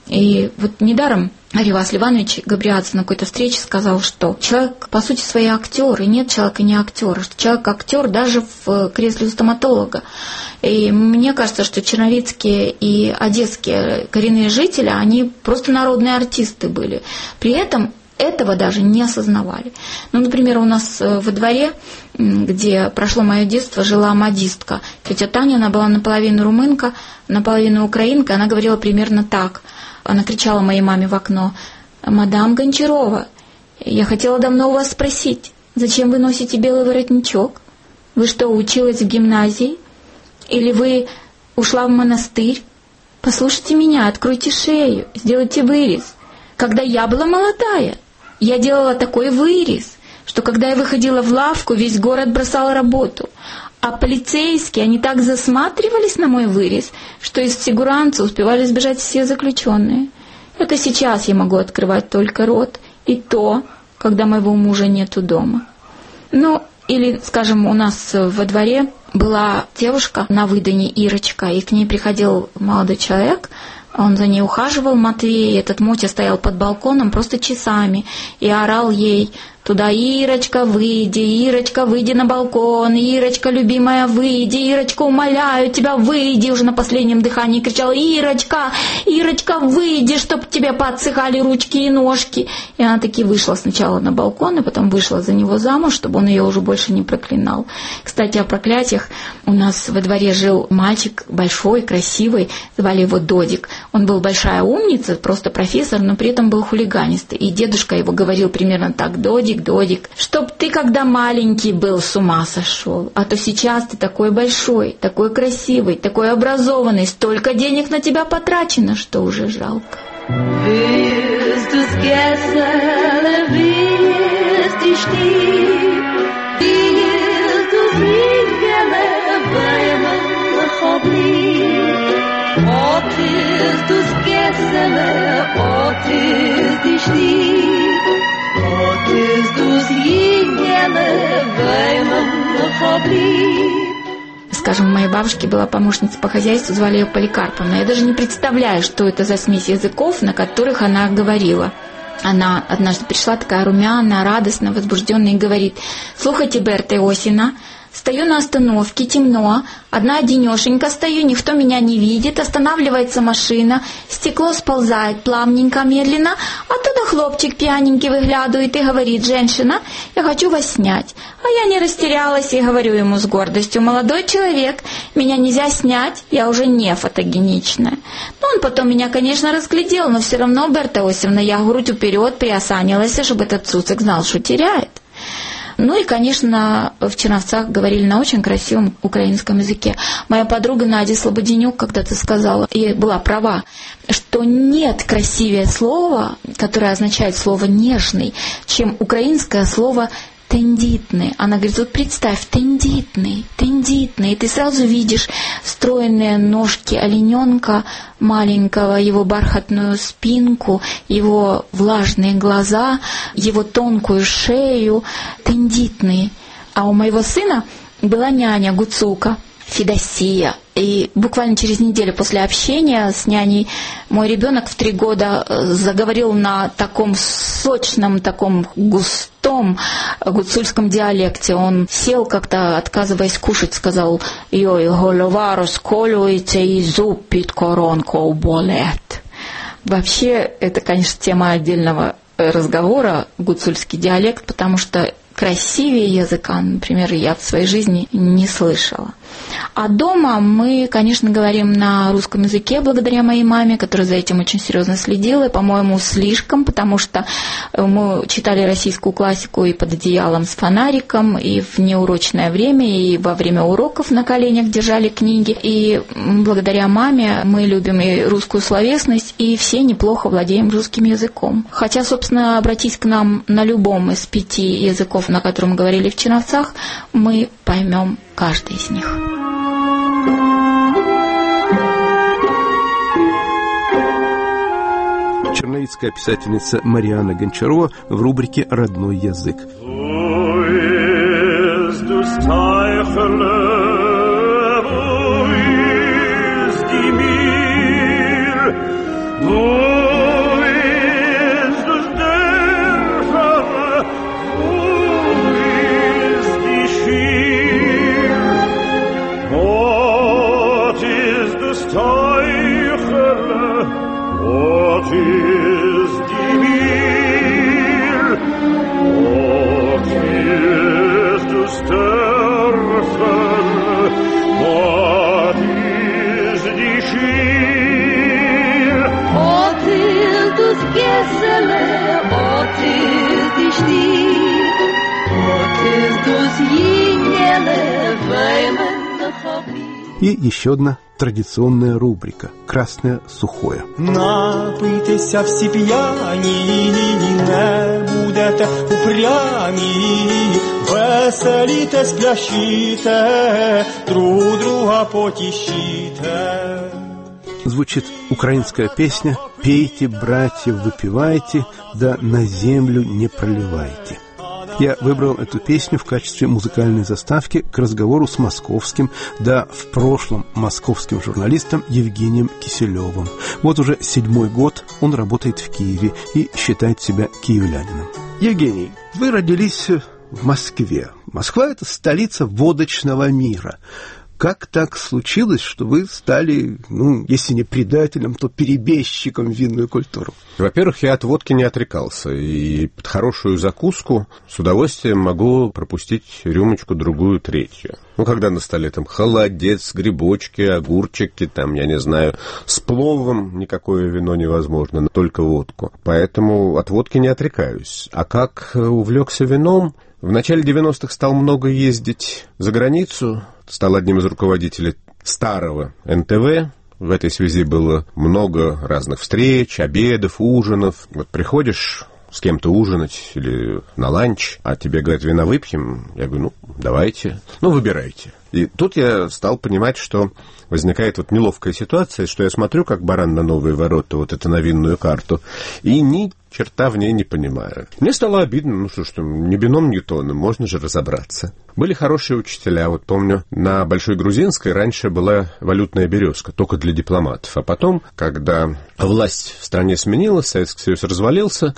И вот недаром Аривас Ливанович Габриадзе на какой-то встрече сказал, что человек, по сути, свои актер, и нет человека не актера, что человек актер даже в кресле у стоматолога. И мне кажется, что черновицкие и одесские коренные жители, они просто народные артисты были. При этом этого даже не осознавали. Ну, например, у нас во дворе, где прошло мое детство, жила модистка. Тетя Таня, она была наполовину румынка, наполовину украинка, она говорила примерно так. Она кричала моей маме в окно: «Мадам Гончарова, я хотела давно у вас спросить, зачем вы носите белый воротничок? Вы что, училась в гимназии? Или вы ушла в монастырь? Послушайте меня, откройте шею, сделайте вырез. Когда я была молодая, я делала такой вырез, что когда я выходила в лавку, весь город бросал работу. А полицейские, они так засматривались на мой вырез, что из фигуранца успевали сбежать все заключенные. Это сейчас я могу открывать только рот, и то, когда моего мужа нету дома». Ну, или, скажем, у нас во дворе была девушка на выдане, Ирочка, и к ней приходил молодой человек, он за ней ухаживал, Матвей, этот Мотя стоял под балконом просто часами и орал ей туда: «Ирочка, выйди, Ирочка, выйди на балкон, Ирочка, любимая, выйди, Ирочка, умоляю тебя, выйди», уже на последнем дыхании кричал: «Ирочка, Ирочка, выйди, чтоб тебе поотсыхали ручки и ножки». И она таки вышла сначала на балкон, и потом вышла за него замуж, чтобы он ее уже больше не проклинал. Кстати, о проклятиях. У нас во дворе жил мальчик большой, красивый, звали его Додик. Он был большая умница, просто профессор, но при этом был хулиганистый. И дедушка его говорил примерно так: «Додик, Додик, чтоб ты, когда маленький был, с ума сошел, а то сейчас ты такой большой, такой красивый, такой образованный, столько денег на тебя потрачено, что уже жалко». Скажем, у моей бабушки была помощница по хозяйству, звали ее Поликарповна. Я даже не представляю, что это за смесь языков, на которых она говорила. Она однажды пришла такая румяная, радостная, возбужденная и говорит: «Слухайте, Берта Иосина, стою на остановке, темно, одна одинешенька стою, никто меня не видит, останавливается машина, стекло сползает плавненько, медленно, оттуда хлопчик пьяненький выглядывает и говорит: женщина, я хочу вас снять». А я не растерялась и говорю ему с гордостью: «Молодой человек, меня нельзя снять, я уже не фотогеничная». Ну, он потом меня, конечно, разглядел, но все равно, Берта Иосифовна, я грудь вперед приосанилась, чтобы этот цуцик знал, что теряет. Ну и, конечно, в Черновцах говорили на очень красивом украинском языке. Моя подруга Надя Слободенюк когда-то сказала, и была права, что нет красивее слова, которое означает слово «нежный», чем украинское слово «тендитный». Она говорит: вот представь, тендитный, тендитный, и ты сразу видишь стройные ножки олененка маленького, его бархатную спинку, его влажные глаза, его тонкую шею, тендитный. А у моего сына была няня Гуцулка Федосия. И буквально через неделю после общения с няней мой ребенок в три года заговорил на таком сочном, таком густом гуцульском диалекте. Он сел как-то, отказываясь кушать, сказал: «Йой, голова расколюється и зуб під коронкою болит». Вообще, это, конечно, тема отдельного разговора, гуцульский диалект, потому что красивее языка, например, я в своей жизни не слышала. А дома мы, конечно, говорим на русском языке, благодаря моей маме, которая за этим очень серьезно следила, и, по-моему, слишком, потому что мы читали российскую классику и под одеялом с фонариком, и в неурочное время, и во время уроков на коленях держали книги. И благодаря маме мы любим и русскую словесность, и все неплохо владеем русским языком. Хотя, собственно, обратись к нам на любом из пяти языков, на котором мы говорили в Черновцах, мы поймем каждый из них.
Черновицкая писательница Марианна Гончарова в рубрике «Родной язык».
Oh
И еще одна традиционная рубрика «Красное сухое».
Напийтеся всі п'яні, не будете упрямі, веселіте, спляшіте, друг друга потішіте.
Звучит украинская песня «Пейте, братья, выпивайте, да на землю не проливайте». Я выбрал эту песню в качестве музыкальной заставки к разговору с московским, да в прошлом московским журналистом Евгением Киселевым. Вот уже седьмой год он работает в Киеве и считает себя киевлянином. Евгений, вы родились в Москве. Москва – это столица водочного мира. Как так случилось, что вы стали, ну, если не предателем, то перебежчиком в винную культуру?
Во-первых, я от водки не отрекался, и под хорошую закуску с удовольствием могу пропустить рюмочку, другую, третью. Ну, когда на столе там холодец, грибочки, огурчики, там, я не знаю, с пловом никакое вино невозможно, только водку. Поэтому от водки не отрекаюсь. А как увлекся вином? В начале девяностых стал много ездить за границу, стал одним из руководителей старого эн тэ вэ. В этой связи было много разных встреч, обедов, ужинов. Вот приходишь с кем-то ужинать или на ланч, а тебе говорят, вина выпьем. Я говорю, ну, давайте, ну, выбирайте. И тут я стал понимать, что возникает вот неловкая ситуация, что я смотрю, как баран на новые ворота, вот это на винную карту, и ни черта в ней не понимаю. Мне стало обидно, ну что ж, ни бином, ни тоном, можно же разобраться. Были хорошие учителя, вот помню, на Большой Грузинской раньше была валютная березка, только для дипломатов, а потом, когда власть в стране сменилась, Советский Союз развалился,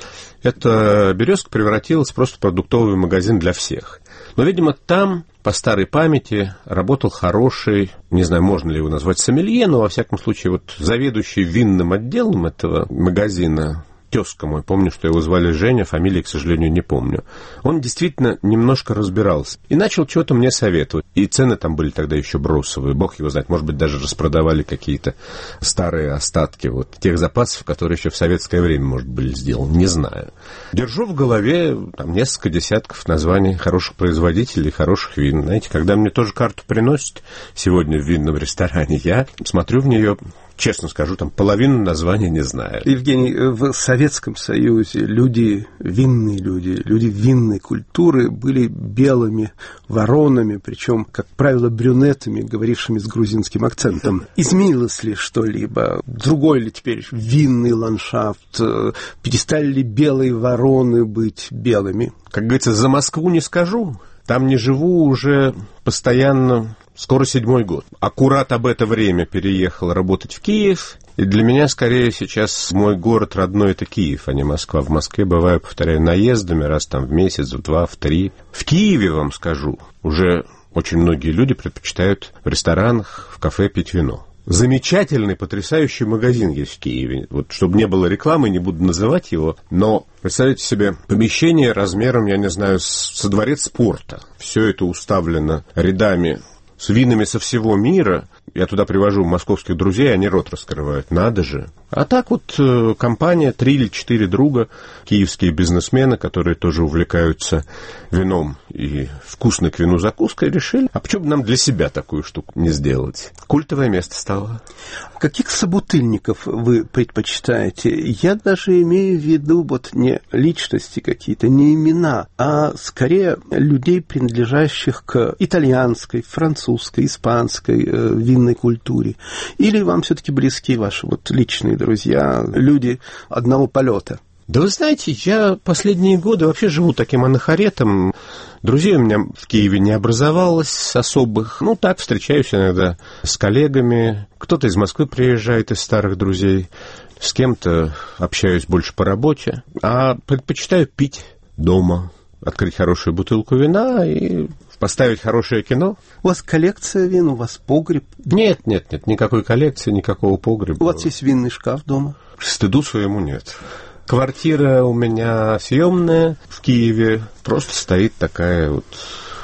эта березка превратилась просто в продуктовый магазин для всех. Но, видимо, там, по старой памяти, работал хороший, не знаю, можно ли его назвать сомелье, но, во всяком случае, вот заведующий винным отделом этого магазина, тезка мой, помню, что его звали Женя, фамилии, к сожалению, не помню. Он действительно немножко разбирался и начал что-то мне советовать. И цены там были тогда еще бросовые, бог его знает, может быть, даже распродавали какие-то старые остатки вот тех запасов, которые еще в советское время, может, были сделаны, не знаю. Держу в голове там несколько десятков названий хороших производителей, хороших вин. Знаете, когда мне тоже карту приносят сегодня в винном ресторане, я смотрю в нее... Честно скажу, там половину названия не знаю.
Евгений, в Советском Союзе люди, винные люди, люди винной культуры были белыми воронами, причем, как правило, брюнетами, говорившими с грузинским акцентом. Изменилось ли что-либо? Другой ли теперь винный ландшафт? Перестали ли белые вороны быть белыми?
Как говорится, за Москву не скажу. Там не живу уже постоянно... Скоро седьмой год. Аккурат об это время переехал работать в Киев. И для меня, скорее, сейчас мой город родной — это Киев, а не Москва. В Москве бываю, повторяю, наездами раз там в месяц, в два, в три. В Киеве, вам скажу, уже очень многие люди предпочитают в ресторанах, в кафе пить вино. Замечательный, потрясающий магазин есть в Киеве. Вот, чтобы не было рекламы, не буду называть его, но представьте себе помещение размером, я не знаю, со дворец спорта. Все это уставлено рядами с винами со всего мира. Я туда привожу московских друзей, они рот раскрывают. Надо же. А так вот э, компания, три или четыре друга, киевские бизнесмены, которые тоже увлекаются вином и вкусной к вину закуской, решили, а почему бы нам для себя такую штуку не сделать? Культовое место стало.
Каких собутыльников вы предпочитаете? Я даже имею в виду вот не личности какие-то, не имена, а скорее людей, принадлежащих к итальянской, французской, испанской э, винной культуре. Или вам все-таки близки ваши вот личные друзья, люди одного полета?
Да вы знаете, я последние годы вообще живу таким анахоретом. Друзей у меня в Киеве не образовалось особых. Ну, так, встречаюсь иногда с коллегами. Кто-то из Москвы приезжает, из старых друзей. С кем-то общаюсь больше по работе. А предпочитаю пить дома, открыть хорошую бутылку вина и поставить хорошее кино.
У вас коллекция вин, у вас погреб?
Нет, нет, нет, никакой коллекции, никакого погреба.
У вас есть винный шкаф дома?
К стыду своему нет. Квартира у меня съемная в Киеве. Просто стоит такая вот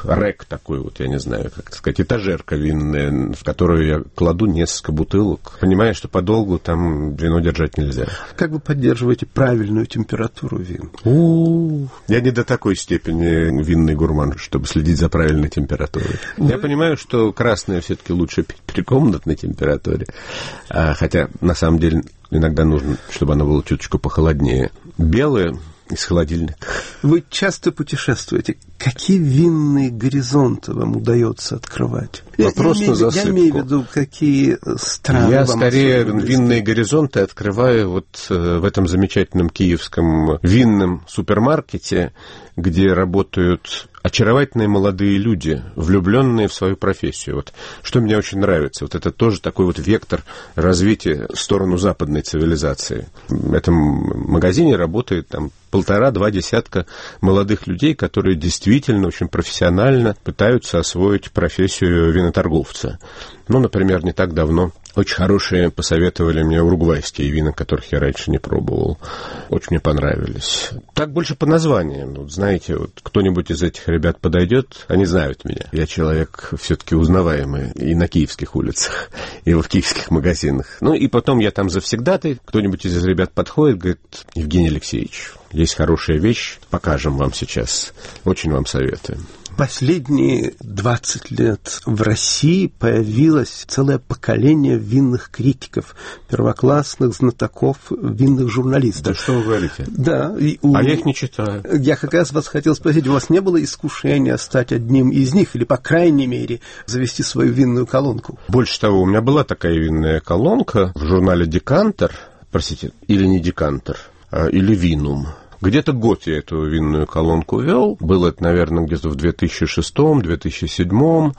рэк такой вот, я не знаю, как сказать, этажерка винная, в которую я кладу несколько бутылок, понимая, что подолгу там вино держать нельзя.
Как вы поддерживаете правильную температуру вин?
У-у-у. Я не до такой степени винный гурман, чтобы следить за правильной температурой. Вы... Я понимаю, что красное все-таки лучше пить при комнатной температуре, а, хотя на самом деле иногда нужно, чтобы оно было чуточку похолоднее. Белое из холодильника.
Вы часто путешествуете. Какие винные горизонты вам удается открывать?
Вопрос
я,
на
я,
засыпку.
Я имею в виду, какие страны
Я
вам
скорее винные горизонты открываю вот в этом замечательном киевском винном супермаркете, где работают очаровательные молодые люди, влюбленные в свою профессию. Вот, что мне очень нравится, вот это тоже такой вот вектор развития в сторону западной цивилизации. В этом магазине работает там полтора-два десятка молодых людей, которые действительно очень профессионально пытаются освоить профессию виноторговца. Ну, например, не так давно очень хорошие посоветовали мне уругвайские вина, которых я раньше не пробовал. Очень мне понравились. Так больше по названиям. Вот, знаете, вот кто-нибудь из этих ребят подойдет, они знают меня. Я человек все-таки узнаваемый и на киевских улицах, и в киевских магазинах. Ну, и потом я там завсегдатый. Кто-нибудь из ребят подходит, говорит: Евгений Алексеевич, есть хорошая вещь, покажем вам сейчас. Очень вам советуем.
Последние двадцать лет в России появилось целое поколение винных критиков, первоклассных знатоков, винных журналистов.
Да что вы говорите?
Да. И у...
А я их не читаю.
Я как раз вас хотел спросить, у вас не было искушения стать одним из них, или, по крайней мере, завести свою винную колонку?
Больше того, у меня была такая винная колонка в журнале «Декантер», простите, или не «Декантер», а, или «Винум». Где-то год я эту винную колонку вел. Было это, наверное, где-то в две тысячи шестом - две тысячи седьмом.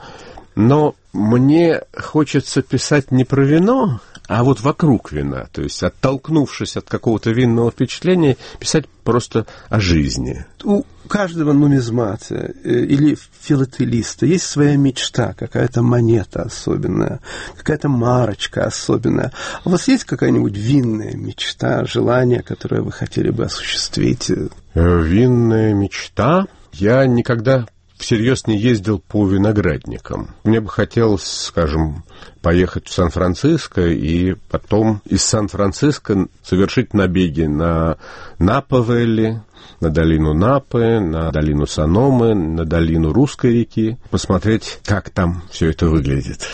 Но мне хочется писать не про вино, а вот вокруг вина. То есть, оттолкнувшись от какого-то винного впечатления, писать просто о жизни.
У каждого нумизмата или филателиста есть своя мечта, какая-то монета особенная, какая-то марочка особенная. А у вас есть какая-нибудь винная мечта, желание, которое вы хотели бы осуществить?
Винная мечта? Я никогда всерьез не ездил по виноградникам. Мне бы хотелось, скажем, поехать в Сан-Франциско и потом из Сан-Франциско совершить набеги на Напа-Вэлли, на долину Напы, на долину Саномы, на долину Русской реки, посмотреть, как там все это выглядит.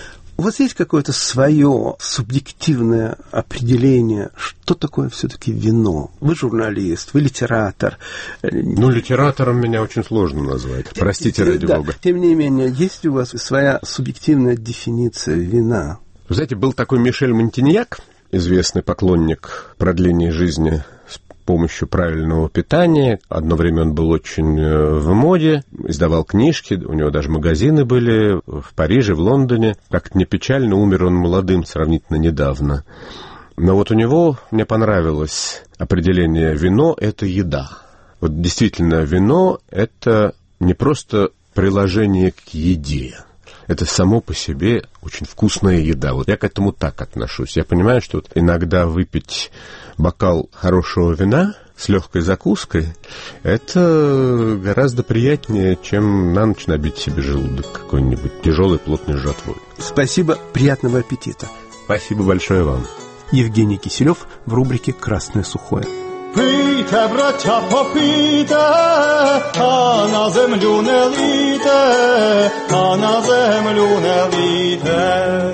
У вас есть какое-то свое субъективное определение, что такое все-таки вино? Вы журналист, вы литератор.
Ну, литератором меня очень сложно назвать. Простите, ради
да,
бога.
Тем не менее, есть у вас своя субъективная дефиниция вина?
Вы знаете, был такой Мишель Монтиньяк, известный поклонник продления жизни с помощью правильного питания. Одно время он был очень в моде, издавал книжки, у него даже магазины были в Париже, в Лондоне. Как-то не печально, умер он молодым сравнительно недавно. Но вот у него, мне понравилось определение: вино – это еда. Вот действительно, вино – это не просто приложение к еде. Это само по себе очень вкусная еда. Вот я к этому так отношусь. Я понимаю, что вот иногда выпить бокал хорошего вина с легкой закуской – это гораздо приятнее, чем на ночь набить себе желудок какой-нибудь тяжелой плотной жратвой.
Спасибо, приятного аппетита.
Спасибо большое вам.
Евгений Киселев в рубрике «Красное сухое».
Пийте, браття, попийте, а на землю не лийте, а на землю не лийте.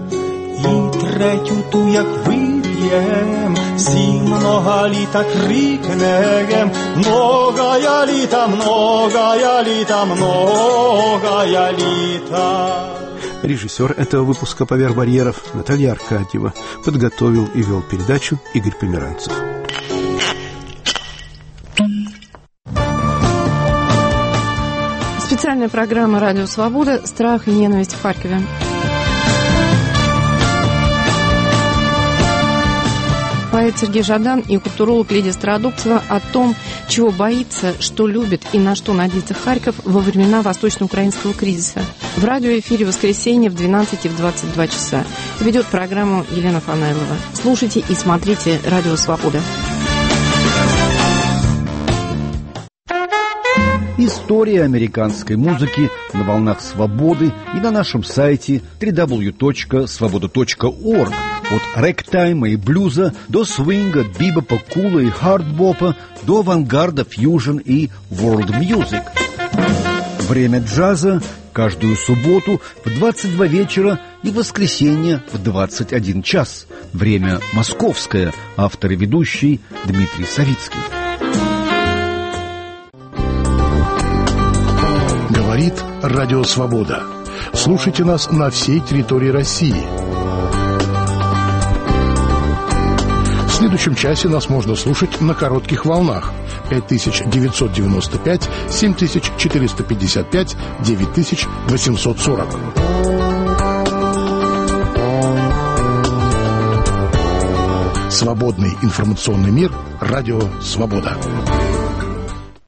І третю ту, як вип'єм, всі много літа крикнем, многая літа, многая літа, многая літа.
Режиссер этого выпуска «Поверх барьеров» Наталья Аркадьева. Подготовил и вел передачу Игорь Померанцев.
Специальная программа «Радио Свобода. Страх и ненависть в Харькове». Поэт Сергей Жадан и культуролог Лидия Стародубцева о том, чего боится, что любит и на что надеется Харьков во времена восточно-украинского кризиса. В радиоэфире в воскресенье в двенадцать и в двадцать два часа. Ведет программу Елена Фанайлова. Слушайте и смотрите «Радио Свобода».
История американской музыки на волнах свободы и на нашем сайте дабл ю дабл ю дабл ю точка свобода точка орг. От рэктайма и блюза до свинга, бибопа, кула и хардбопа, до авангарда, фьюжн и ворлд мьюзик. Время джаза каждую субботу в двадцать два вечера и воскресенье в двадцать один час. Время московское. Автор и ведущий Дмитрий Савицкий.
Говорит Радио Свобода. Слушайте нас на всей территории России. В следующем часе нас можно слушать на коротких волнах. пять тысяч девятьсот девяносто пять, семь тысяч четыреста пятьдесят пять, девять тысяч восемьсот сорок. Свободный информационный мир. Радио Свобода.